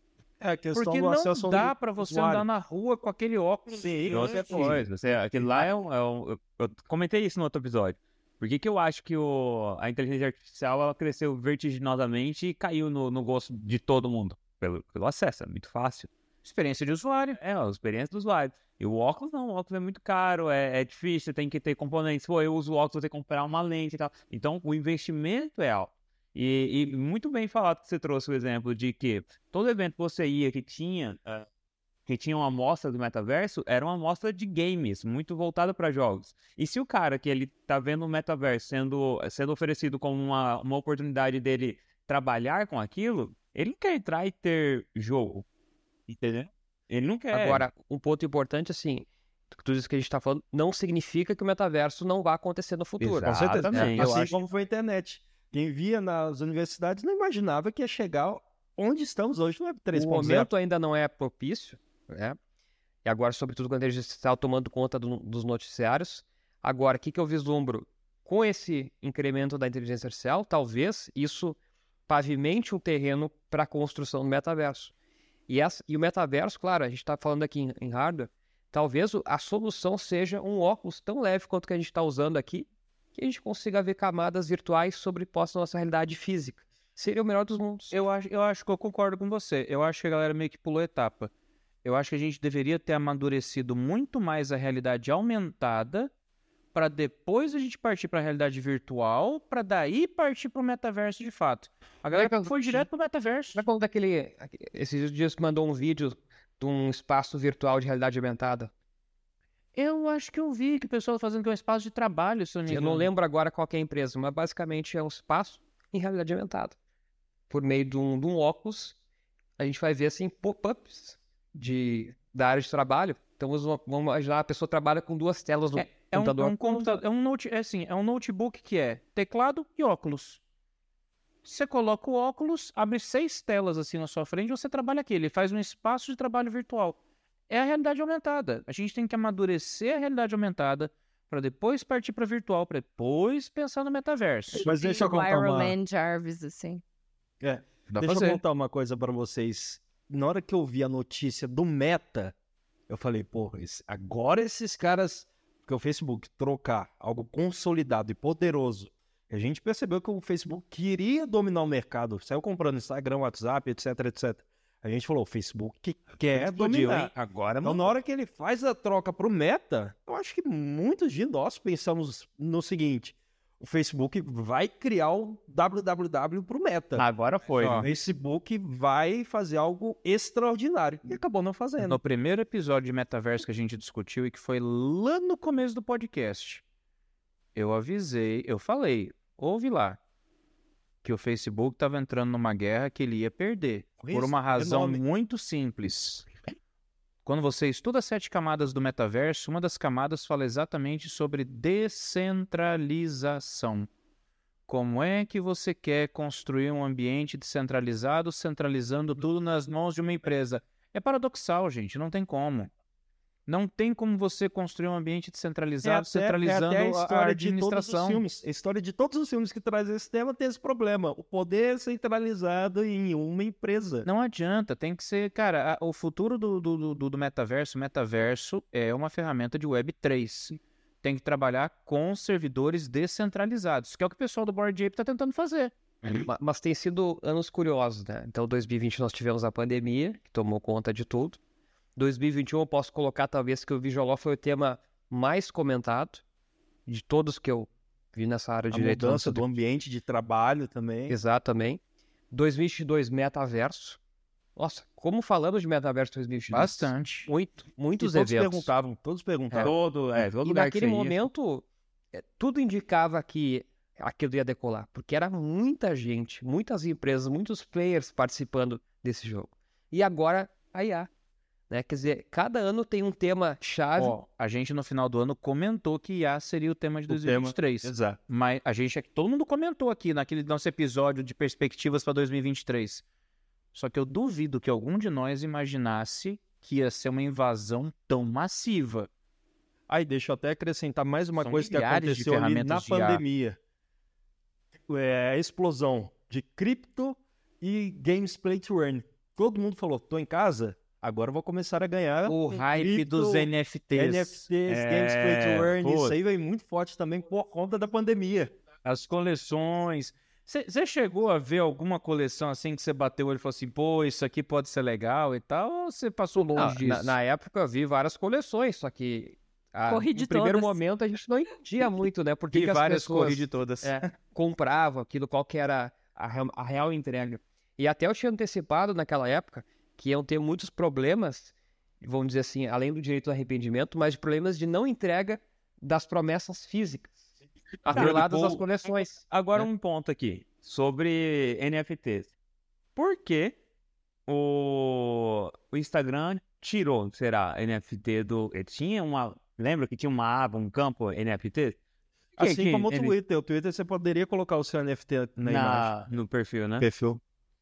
É a questão Porque do não acesso ao dá pra você usuário. andar na rua com aquele óculos. Sim, E outra sim. coisa, você, aquele lá é um, é um- eu, eu comentei isso no outro episódio. Por que que eu acho que o, a inteligência artificial ela cresceu vertiginosamente e caiu no, no gosto de todo mundo? Pelo, pelo acesso, é muito fácil. Experiência de usuário. É, a experiência do usuário. E o óculos não, o óculos é muito caro, é, é difícil, tem que ter componentes. Pô, eu uso o óculos, vou ter que comprar uma lente e tal. Então, o investimento é alto. E, e muito bem falado que você trouxe o exemplo de que todo evento que você ia que tinha, uh, que tinha uma amostra do metaverso, era uma amostra de games, muito voltada para jogos. E se o cara que ele tá vendo o metaverso sendo, sendo oferecido como uma, uma oportunidade dele trabalhar com aquilo, ele não quer entrar e ter jogo. Entendeu? Ele não quer. Agora, um ponto importante, assim, tudo isso que a gente está falando, não significa que o metaverso não vai acontecer no futuro. Com certeza. Exatamente. Assim Eu acho- como foi a internet. Quem via nas universidades não imaginava que ia chegar onde estamos hoje no Web três O ponto zero. momento ainda não é propício, né? E agora, sobretudo, quando a inteligência artificial tomando conta do- dos noticiários. Agora, o que, que eu vislumbro? Com esse incremento da inteligência artificial, talvez isso pavimente um terreno para a construção do metaverso. E, essa, e o metaverso, claro, a gente está falando aqui em, em hardware, talvez o- a solução seja um óculos tão leve quanto que a gente está usando aqui, que a gente consiga ver camadas virtuais sobrepostas à nossa realidade física. Seria o melhor dos mundos. Eu acho, eu acho que eu concordo com você. Eu acho que a galera meio que pulou etapa. Eu acho que a gente deveria ter amadurecido muito mais a realidade aumentada para depois a gente partir para a realidade virtual, para daí partir para o metaverso de fato. A galera Legal. foi direto pro metaverso. Vai falando daquele. aque- Esses dias que mandou um vídeo de um espaço virtual de realidade aumentada. Eu acho que eu vi que o pessoal fazendo que é um espaço de trabalho, se eu não me Eu não engano. lembro agora qual que é a empresa, mas basicamente é um espaço em realidade aumentada. Por meio de um, de um óculos, a gente vai ver assim pop-ups de, da área de trabalho. Então vamos, vamos imaginar a pessoa trabalha com duas telas no É, é um, é computador. um computador, é um note, é assim, é um notebook que é teclado e óculos. Você coloca o óculos, abre seis telas assim na sua frente e você trabalha aqui. Ele faz um espaço de trabalho virtual. É a realidade aumentada. A gente tem que amadurecer a realidade aumentada para depois partir para virtual, para depois pensar no metaverso. Mas deixa eu contar Iron uma... Man Jarvis, assim. É, Dá pra deixa eu fazer. contar uma coisa pra vocês. Na hora que eu vi a notícia do Meta, eu falei, porra, esse- agora esses caras... Porque o Facebook trocar algo consolidado e poderoso, a gente percebeu que o Facebook queria dominar o mercado, saiu comprando Instagram, WhatsApp, etc, etcétera. A gente falou, o Facebook quer Explodiu, dominar. hein? Agora Então, não. na hora que ele faz a troca pro Meta, eu acho que muitos de nós pensamos no seguinte, o Facebook vai criar o W W W pro Meta. Agora foi. O né? Facebook vai fazer algo extraordinário. E acabou não fazendo. No primeiro episódio de metaverso que a gente discutiu e que foi lá no começo do podcast, eu avisei, eu falei, ouve lá, que o Facebook estava entrando numa guerra que ele ia perder. Por Isso, uma razão enorme. muito simples. Quando você estuda as sete camadas do metaverso, uma das camadas fala exatamente sobre descentralização. Como é que você quer construir um ambiente descentralizado, centralizando tudo nas mãos de uma empresa? É paradoxal, gente, não tem como. Não tem como você construir um ambiente descentralizado, centralizando é até a a história de todos os administração. filmes. A história de todos os filmes que trazem esse tema tem esse problema. O poder centralizado em uma empresa. Não adianta, tem que ser... Cara, a- o futuro do, do, do, do metaverso, o metaverso é uma ferramenta de web três. Tem que trabalhar com servidores descentralizados, que é o que o pessoal do Bored Ape está tentando fazer. Ma- Mas tem sido anos curiosos, né? Então, dois mil e vinte nós tivemos a pandemia, que tomou conta de tudo. dois mil e vinte e um eu posso colocar, talvez, que o Visual foi o tema mais comentado de todos que eu vi nessa área de A direito. mudança do ambiente de trabalho também. Exatamente. dois mil e vinte e dois, metaverso. Nossa, como falamos de metaverso em dois mil e vinte e dois? Bastante. Muito, E muitos todos eventos. perguntavam, todos perguntavam. Todo, é, todo E lugar que naquele você ia, momento, é, tudo indicava que aquilo ia decolar, porque era muita gente, muitas empresas, muitos players participando desse jogo. E agora, a I A. Né? Quer dizer, cada ano tem um tema chave. Ó, a gente no final do ano comentou que I A seria o tema de O dois mil e vinte e três. Exato. Mas a gente, todo mundo comentou aqui naquele nosso episódio de perspectivas para dois mil e vinte e três. Só que eu duvido que algum de nós imaginasse que ia ser uma invasão tão massiva. Aí, deixa eu até acrescentar mais uma São coisa que milhares de aconteceu ali na ferramentas de I A. pandemia. É a explosão de cripto e games play to earn. todo mundo falou, tô em casa, agora eu vou começar a ganhar. O hype cripto, dos N F Ts. N F Ts, É, Games Play to Earn, pô. isso aí veio muito forte também por conta da pandemia. As coleções. Você chegou a ver alguma coleção assim que você bateu o olho e falou assim, pô, isso aqui pode ser legal e tal, ou você passou longe Não, disso? na, na época eu vi várias coleções, só que ah, Corri no de primeiro todas. momento a gente não entendia muito, né? Por que Vi que as várias, pessoas corri de todas. é, compravam aquilo, qual que era a, real- a real entrega. E até eu tinha antecipado naquela época que iam ter muitos problemas, vamos dizer assim, além do direito do arrependimento, mas de problemas de não entrega das promessas físicas atreladas depois- às coleções. Agora né? um ponto aqui, sobre N F Ts. Por que o, o Instagram tirou, será, N F T do... Ele tinha uma... Lembra que tinha uma aba, um campo N F T? Que- Assim que como o ele- Twitter. O Twitter você poderia colocar o seu N F T na, imagem, na, no perfil, né? no perfil.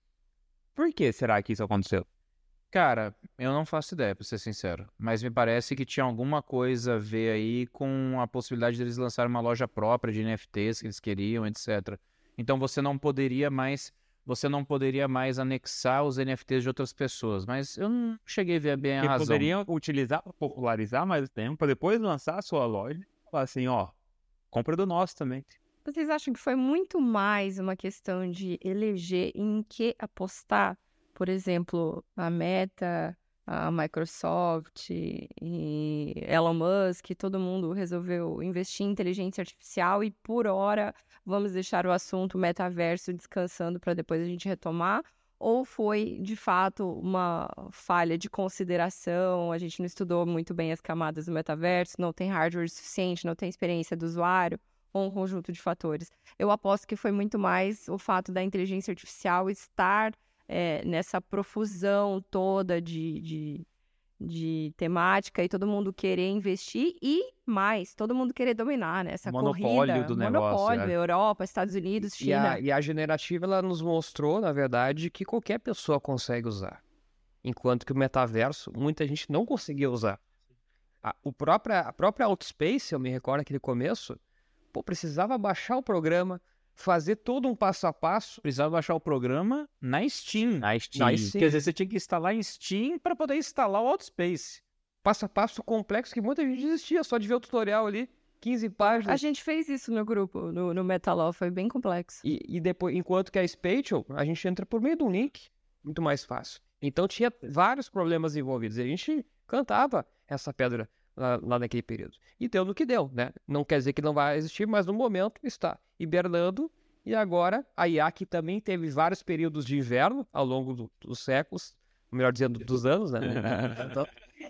Por que será que isso aconteceu? Cara, eu não faço ideia, pra ser sincero. Mas me parece que tinha alguma coisa a ver aí com a possibilidade deles lançarem uma loja própria de N F Ts que eles queriam, etcétera. Então você não poderia mais, você não poderia mais anexar os N F Ts de outras pessoas. Mas eu não cheguei a ver bem a Porque razão. poderiam utilizar, popularizar mais o tempo, para depois lançar a sua loja e falar assim, ó, compra do nosso também. Vocês acham que foi muito mais uma questão de eleger em que apostar? Por exemplo, a Meta, a Microsoft e Elon Musk, todo mundo resolveu investir em inteligência artificial e, por hora, vamos deixar o assunto metaverso descansando para depois a gente retomar? Ou foi, de fato, uma falha de consideração? A gente não estudou muito bem as camadas do metaverso, não tem hardware suficiente, não tem experiência do usuário, ou um conjunto de fatores? Eu aposto que foi muito mais o fato da inteligência artificial estar é, nessa profusão toda de, de, de temática e todo mundo querer investir e mais, todo mundo querer dominar, né? Essa Monopólio corrida, do negócio, monopólio, é. Europa, Estados Unidos, E China. a, e a generativa, ela nos mostrou, na verdade, que qualquer pessoa consegue usar. Enquanto que o metaverso, muita gente não conseguia usar. A, o própria, a própria Outspace, eu me recordo naquele começo, pô, precisava baixar o programa, fazer todo um passo a passo. Precisava baixar o programa na Steam. Na Steam. Na Steam. Quer dizer, você tinha que instalar em Steam para poder instalar o Outspace. Passo a passo complexo que muita gente desistia, só de ver o tutorial ali, quinze A páginas. gente fez isso no grupo, no, no Metalaw, foi bem complexo. E, e depois, enquanto que a Spatial, a gente entra por meio de um link, muito mais fácil. Então tinha vários problemas envolvidos. E a gente cantava essa pedra lá, lá naquele período. E deu no que deu, né? Não quer dizer que não vai existir, mas no momento está hibernando. E agora a I A que também teve vários períodos de inverno ao longo do- dos séculos, melhor dizendo, dos anos, né? Então,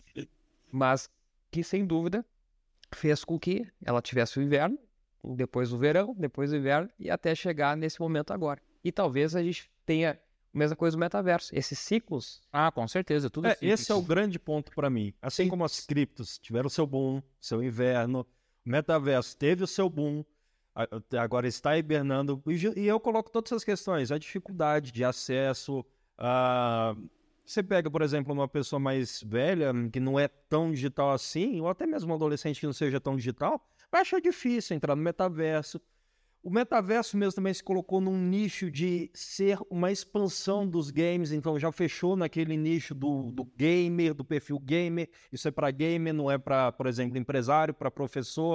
mas que sem dúvida fez com que ela tivesse o inverno, depois o verão, depois o inverno e até chegar nesse momento agora. E talvez a gente tenha a mesma coisa do metaverso, esses ciclos. Ah, com certeza, tudo É, simples. esse é o grande ponto para mim. Assim como as criptos tiveram seu boom, seu inverno, o metaverso teve o seu boom, a- agora está hibernando. E ju- e eu coloco todas essas questões, a dificuldade de acesso. A... Você pega, por exemplo, uma pessoa mais velha, que não é tão digital assim, ou até mesmo um adolescente que não seja tão digital, vai achar difícil entrar no metaverso. O metaverso mesmo também se colocou num nicho de ser uma expansão dos games, então já fechou naquele nicho do, do gamer, do perfil gamer. Isso é para gamer, não é para, por exemplo, empresário, para professor.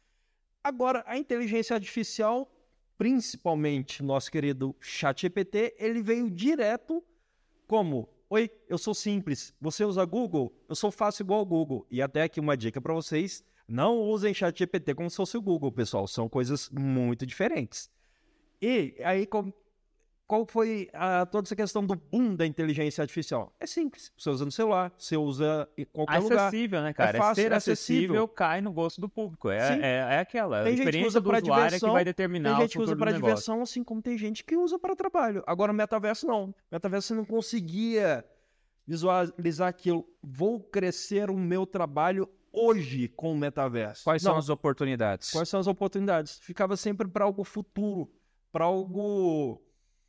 Agora, a inteligência artificial, principalmente nosso querido ChatGPT, ele veio direto como: oi, eu sou simples, você usa Google? Eu sou fácil igual ao Google. E até aqui uma dica para vocês: não usem ChatGPT como se fosse o Google, pessoal. São coisas muito diferentes. E aí, qual, qual foi a, toda essa questão do boom da inteligência artificial? É simples. Você usa no celular, você usa em qualquer lugar. Acessível, né, cara? É fácil, ser é acessível, acessível. cai no gosto do público. É, Sim. é, é aquela. Tem a gente que experiência usa do pra usuário é diversão, que vai determinar Tem gente o que usa futuro para do negócio. diversão, assim como tem gente que usa para trabalho. Agora, o metaverso não. Metaverso você não conseguia visualizar aquilo. Vou crescer o meu trabalho hoje com o metaverso. Quais Não. são as oportunidades? Quais são as oportunidades? Ficava sempre para algo futuro, para algo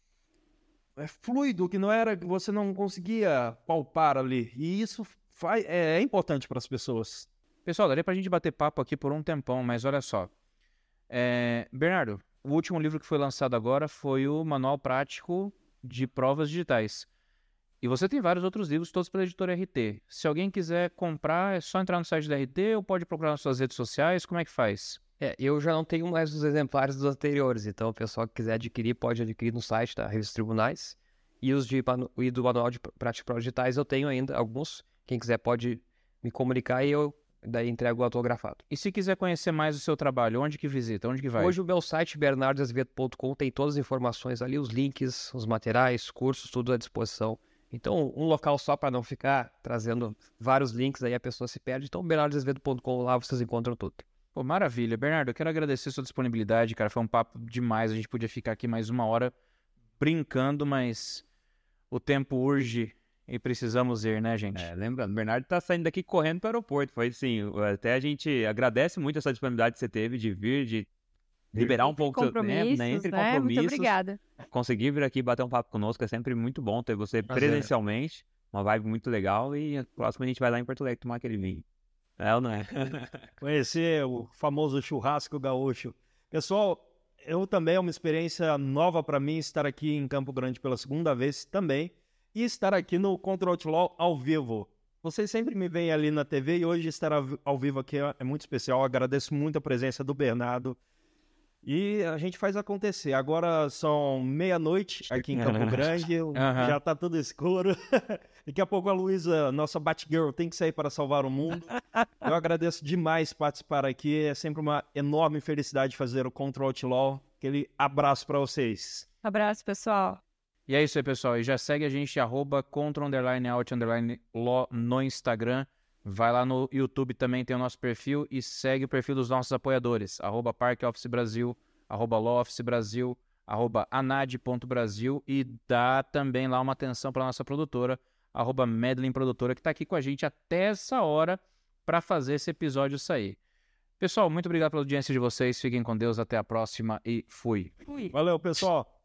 é, fluido, que não era, que você não conseguia palpar ali. E isso faz, é, é importante para as pessoas. Pessoal, daria pra gente bater papo aqui por um tempão, mas olha só. É, Bernardo, o último livro que foi lançado agora foi o Manual Prático de Provas Digitais. E você tem vários outros livros, todos pela editora R T. Se alguém quiser comprar, é só entrar no site da R T ou pode procurar nas suas redes sociais? Como é que faz? É, eu já não tenho mais os exemplares dos anteriores, então o pessoal que quiser adquirir pode adquirir no site da Revista Tribunais. E os de, e do Manual de Práticas Prodigitais eu tenho ainda alguns. Quem quiser pode me comunicar e eu daí entrego o autografado. E se quiser conhecer mais o seu trabalho, onde que visita? Onde que vai? Hoje o meu site, bernardo azevedo ponto com, tem todas as informações ali, os links, os materiais, cursos, tudo à disposição. Então, um local só para não ficar trazendo vários links, aí a pessoa se perde. Então, bernardo azevedo ponto com, lá vocês encontram tudo. Pô, maravilha. Bernardo, eu quero agradecer a sua disponibilidade, cara. Foi um papo demais. A gente podia ficar aqui mais uma hora brincando, mas o tempo urge e precisamos ir, né, gente? É, lembrando, o Bernardo tá saindo daqui correndo para o aeroporto. Foi assim, até a gente agradece muito essa disponibilidade que você teve de vir, de liberar um pouco do tempo, né? Entre né? compromissos. Muito obrigada. Conseguir vir aqui bater um papo conosco é sempre muito bom ter você Prazer. presencialmente. Uma vibe muito legal. E a próxima a gente vai lá em Porto Alegre tomar aquele vinho. É ou não é? Conhecer o famoso churrasco gaúcho. Pessoal, eu também é uma experiência nova para mim estar aqui em Campo Grande pela segunda vez também e estar aqui no Contra Outlaw ao vivo. Vocês sempre me veem ali na T V e hoje estar ao vivo aqui é muito especial. Agradeço muito a presença do Bernardo. E a gente faz acontecer. Agora são meia-noite aqui em Campo Grande, Uhum. já tá tudo escuro. Daqui a pouco a Luísa, nossa Batgirl, tem que sair para salvar o mundo. Eu agradeço demais participar aqui. É sempre uma enorme felicidade fazer o Contra Outlaw. Aquele abraço para vocês. Abraço, pessoal. E é isso aí, pessoal. E já segue a gente, arroba contra underline out underline law no Instagram. Vai lá no YouTube também, tem o nosso perfil e segue o perfil dos nossos apoiadores, arroba Parque Office Brasil, arroba Law Office Brasil, arroba anad ponto brasil e dá também lá uma atenção para nossa produtora, arroba Medlin Produtora, que está aqui com a gente até essa hora para fazer esse episódio sair. Pessoal, muito obrigado pela audiência de vocês, fiquem com Deus, até a próxima e fui. Fui. Valeu, pessoal.